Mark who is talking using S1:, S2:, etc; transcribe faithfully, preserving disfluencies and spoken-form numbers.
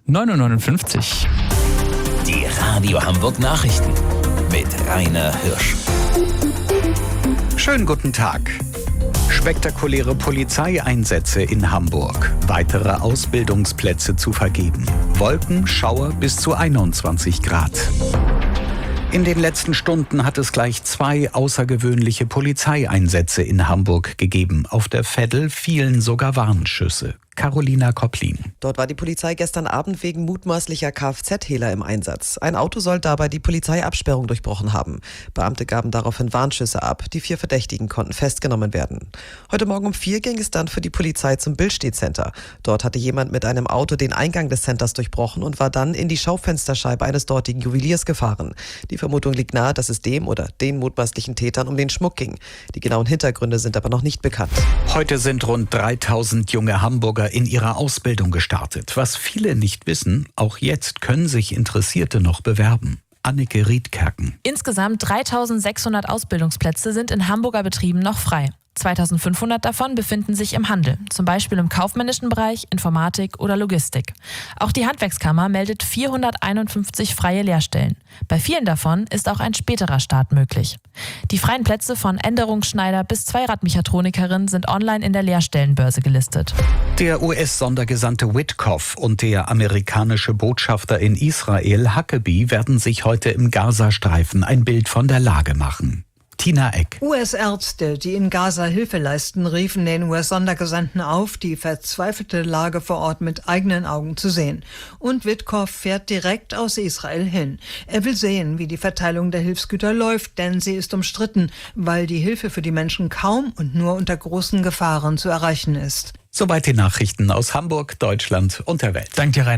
S1: neun Uhr neunundfünfzig.
S2: Die Radio Hamburg Nachrichten mit Rainer Hirsch.
S3: Schönen guten Tag. Spektakuläre Polizeieinsätze in Hamburg. Weitere Ausbildungsplätze zu vergeben. Wolken, Schauer bis zu einundzwanzig Grad. In den letzten Stunden hat es gleich zwei außergewöhnliche Polizeieinsätze in Hamburg gegeben. Auf der Veddel fielen sogar Warnschüsse. Carolina Kopplin.
S4: Dort war die Polizei gestern Abend wegen mutmaßlicher Kfz-Hehler im Einsatz. Ein Auto soll dabei die Polizeiabsperrung durchbrochen haben. Beamte gaben daraufhin Warnschüsse ab. Die vier Verdächtigen konnten festgenommen werden. Heute Morgen um vier ging es dann für die Polizei zum Billstedt-Center. Dort hatte jemand mit einem Auto den Eingang des Centers durchbrochen und war dann in die Schaufensterscheibe eines dortigen Juweliers gefahren. Die Vermutung liegt nahe, dass es dem oder den mutmaßlichen Tätern um den Schmuck ging. Die genauen Hintergründe sind aber noch nicht bekannt.
S3: Heute sind rund dreitausend junge Hamburger in ihrer Ausbildung gestartet. Was viele nicht wissen, auch jetzt können sich Interessierte noch bewerben. Annike Riedkerken.
S5: Insgesamt dreitausendsechshundert Ausbildungsplätze sind in Hamburger Betrieben noch frei. zweitausendfünfhundert davon befinden sich im Handel, zum Beispiel im kaufmännischen Bereich, Informatik oder Logistik. Auch die Handwerkskammer meldet vierhunderteinundfünfzig freie Lehrstellen. Bei vielen davon ist auch ein späterer Start möglich. Die freien Plätze von Änderungsschneider bis Zweiradmechatronikerin sind online in der Lehrstellenbörse gelistet.
S3: Der U S-Sondergesandte Witkoff und der amerikanische Botschafter in Israel Huckabee werden sich heute im Gazastreifen ein Bild von der Lage machen. Tina Eck.
S6: U S-Ärzte, die in Gaza Hilfe leisten, riefen den U S-Sondergesandten auf, die verzweifelte Lage vor Ort mit eigenen Augen zu sehen. Und Witkoff fährt direkt aus Israel hin. Er will sehen, wie die Verteilung der Hilfsgüter läuft, denn sie ist umstritten, weil die Hilfe für die Menschen kaum und nur unter großen Gefahren zu erreichen ist.
S3: Soweit die Nachrichten aus Hamburg, Deutschland und der Welt.
S1: Dank dir, Rainer.